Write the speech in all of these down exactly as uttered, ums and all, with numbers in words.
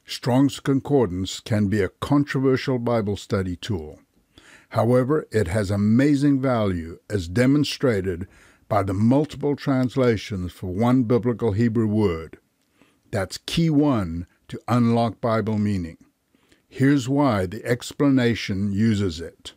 Strong's Concordance can be a controversial Bible study tool. However, it has amazing value as demonstrated by the multiple translations for one biblical Hebrew word. That's key one to unlock Bible meaning. Here's why the explanation uses it.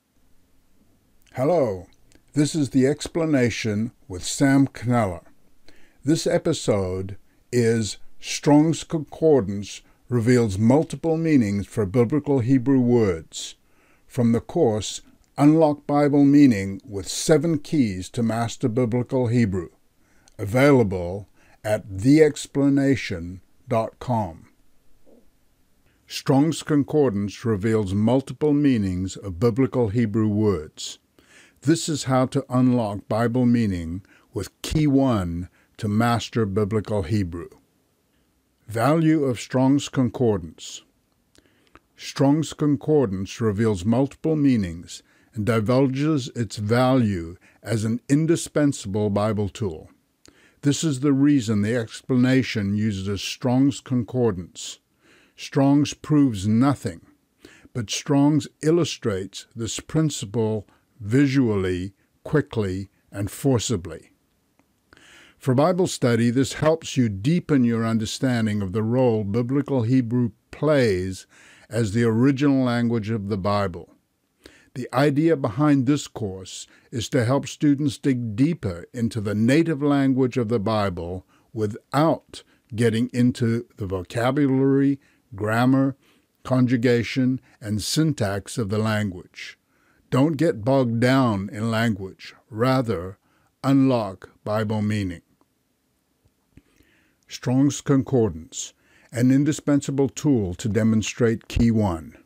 Hello, this is the explanation with Sam Kneller. This episode is Strong's Concordance reveals multiple meanings for biblical Hebrew words, from the course Unlock Bible Meaning with Seven Keys to Master Biblical Hebrew, available at the explanation dot com. Strong's Concordance reveals multiple meanings of biblical Hebrew words. This is how to unlock Bible meaning with Key one to master biblical Hebrew. Value of Strong's Concordance. Strong's Concordance reveals multiple meanings and divulges its value as an indispensable Bible tool. This is the reason the explanation uses Strong's Concordance. Strong's proves nothing, but Strong's illustrates this principle visually, quickly, and forcibly. For Bible study, this helps you deepen your understanding of the role biblical Hebrew plays as the original language of the Bible. The idea behind this course is to help students dig deeper into the native language of the Bible without getting into the vocabulary, grammar, conjugation, and syntax of the language. Don't get bogged down in language. Rather, unlock Bible meaning. Strong's Concordance, an indispensable tool to demonstrate Key one.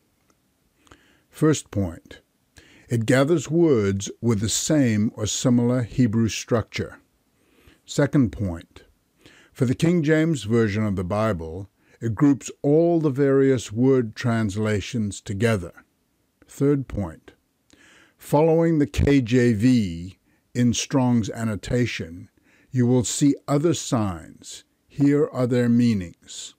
First point. It gathers words with the same or similar Hebrew structure. Second point. For the King James Version of the Bible, it groups all the various word translations together. Third point. Following the K J V in Strong's annotation, you will see other signs. Here are their meanings.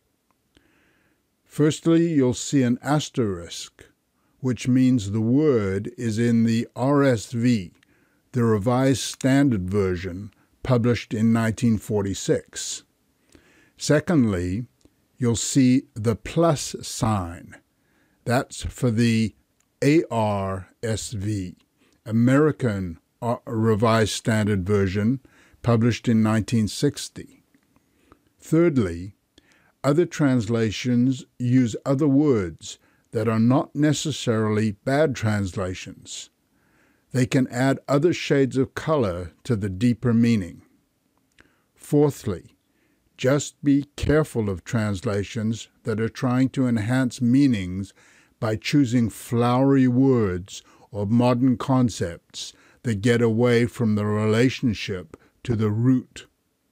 Firstly, you'll see an asterisk, which means the word is in the R S V, the Revised Standard Version, published in nineteen forty-six. Secondly, you'll see the plus sign. That's for the A R S V, American Revised Standard Version, published in nineteen sixty. Thirdly, other translations use other words that are not necessarily bad translations. They can add other shades of color to the deeper meaning. Fourthly, just be careful of translations that are trying to enhance meanings by choosing flowery words or modern concepts that get away from the relationship to the root.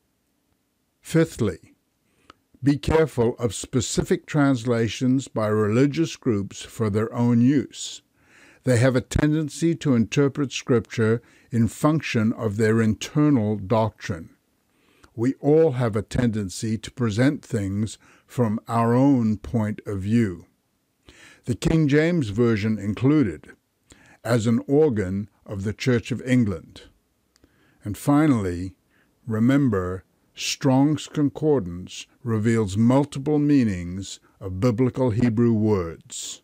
Fifthly, be careful of specific translations by religious groups for their own use. They have a tendency to interpret Scripture in function of their internal doctrine. We all have a tendency to present things from our own point of view. The King James Version included, as an organ of the Church of England. And finally, remember, Strong's Concordance reveals multiple meanings of biblical Hebrew words.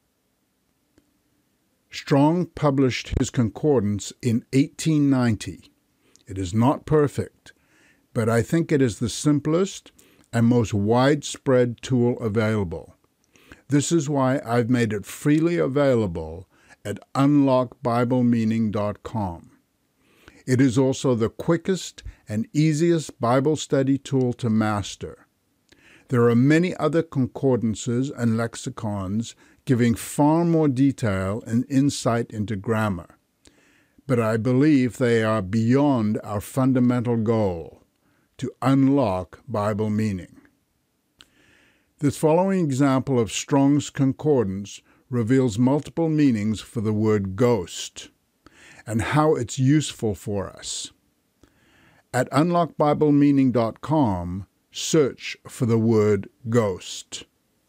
Strong published his concordance in eighteen ninety. It is not perfect, but I think it is the simplest and most widespread tool available. This is why I've made it freely available at unlock bible meaning dot com. It is also the quickest and easiest Bible study tool to master. There are many other concordances and lexicons giving far more detail and insight into grammar, but I believe they are beyond our fundamental goal, to unlock Bible meaning. This following example of Strong's Concordance reveals multiple meanings for the word ghost and how it's useful for us. At unlock bible meaning dot com, search for the word ghost.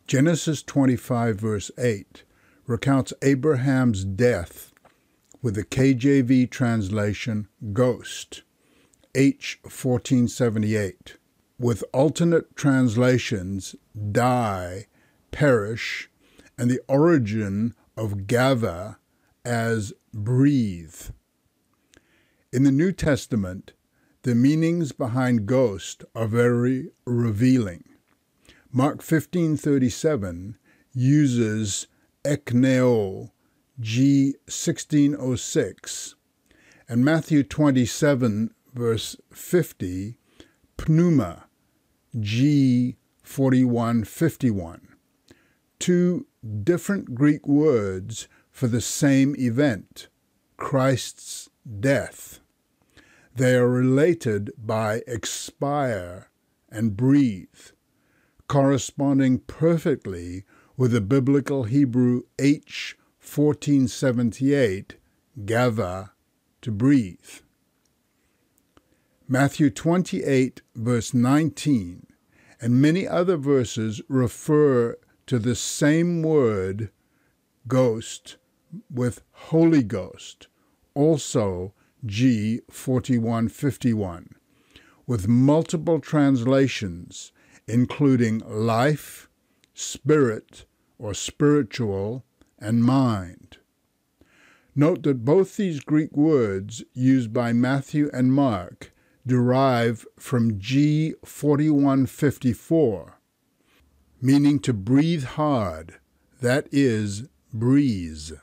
Genesis twenty-five verse eight recounts Abraham's death with the K J V translation ghost, H fourteen seventy-eight, with alternate translations die, perish, and the origin of gava as breathe. In the New Testament, the meanings behind ghost are very revealing. Mark fifteen thirty-seven uses ekneo, G sixteen oh six, and Matthew twenty-seven verse fifty, pneuma, G forty-one fifty-one, two different Greek words for the same event, Christ's death. They are related by expire and breathe, corresponding perfectly with the biblical Hebrew H fourteen seventy-eight, gava, to breathe. Matthew twenty-eight verse nineteen and many other verses refer to the same word, ghost, with Holy Ghost, also G forty-one fifty-one, with multiple translations including life, spirit or spiritual, and mind. Note that both these Greek words used by Matthew and Mark derive from G forty-one fifty-four, meaning to breathe hard, that is, breeze.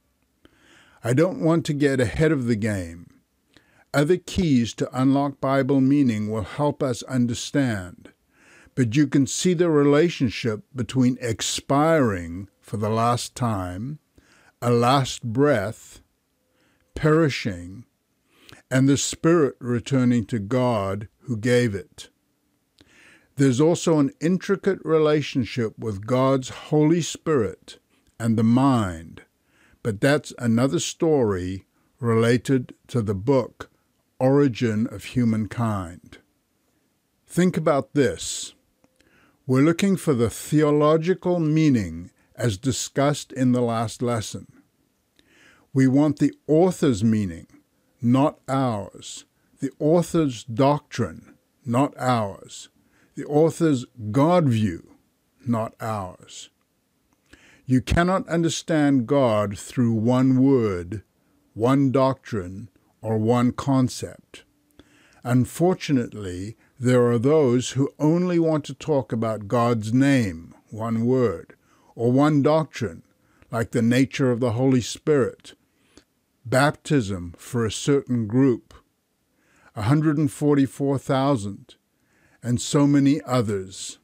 I don't want to get ahead of the game. Other keys to unlock Bible meaning will help us understand, but you can see the relationship between expiring for the last time, a last breath, perishing, and the spirit returning to God who gave it. There's also an intricate relationship with God's Holy Spirit and the mind, but that's another story related to the book Origin of Humankind. Think about this. We're looking for the theological meaning as discussed in the last lesson. We want the author's meaning, not ours. The author's doctrine, not ours. The author's God view, not ours. You cannot understand God through one word, one doctrine, or one concept. Unfortunately, there are those who only want to talk about God's name, one word, or one doctrine, like the nature of the Holy Spirit, baptism for a certain group, one hundred forty-four thousand, and so many others.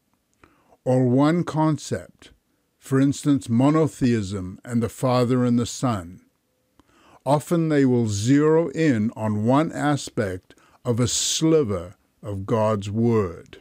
Or one concept, for instance, monotheism and the Father and the Son. Often they will zero in on one aspect of a sliver of God's Word.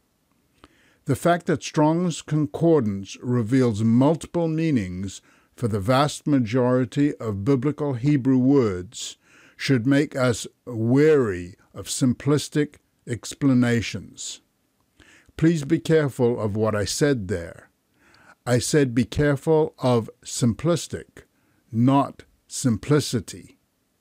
The fact that Strong's Concordance reveals multiple meanings for the vast majority of biblical Hebrew words should make us wary of simplistic explanations. Please be careful of what I said there. I said be careful of simplistic, not simplicity.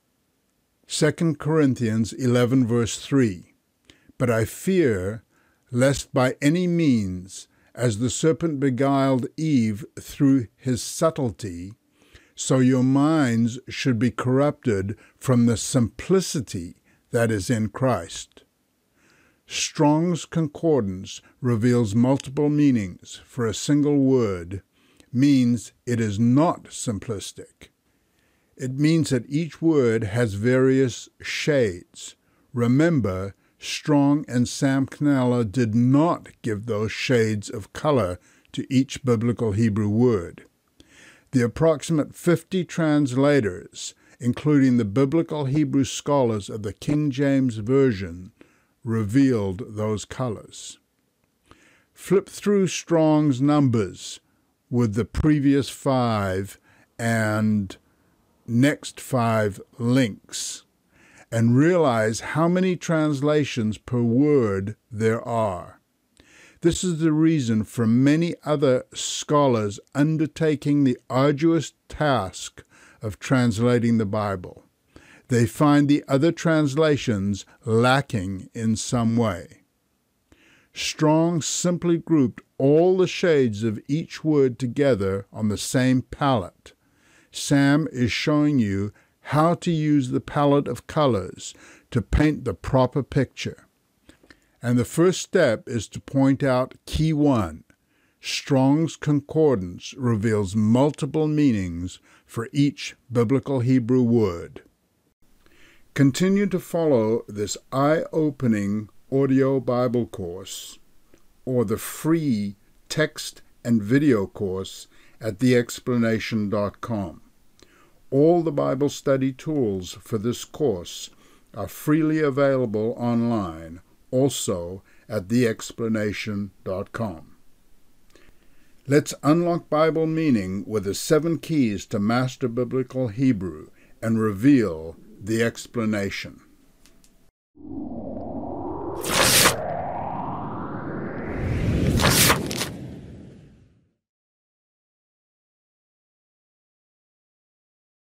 Second Corinthians eleven verse three, but I fear lest by any means, as the serpent beguiled Eve through his subtlety, so your minds should be corrupted from the simplicity that is in Christ. Strong's Concordance reveals multiple meanings for a single word, means it is not simplistic. It means that each word has various shades. Remember, Strong and Sam Knella did not give those shades of color to each biblical Hebrew word. The approximate fifty translators, including the biblical Hebrew scholars of the King James Version, revealed those colors. Flip through Strong's numbers with the previous five and next five links and realize how many translations per word there are. This is the reason for many other scholars undertaking the arduous task of translating the Bible. They find the other translations lacking in some way. Strong simply grouped all the shades of each word together on the same palette. Sam is showing you how to use the palette of colors to paint the proper picture. And the first step is to point out key one. Strong's Concordance reveals multiple meanings for each biblical Hebrew word. Continue to follow this eye-opening audio Bible course or the free text and video course at the explanation dot com. All the Bible study tools for this course are freely available online, also at the explanation dot com. Let's unlock Bible meaning with the seven keys to master biblical Hebrew and reveal the explanation.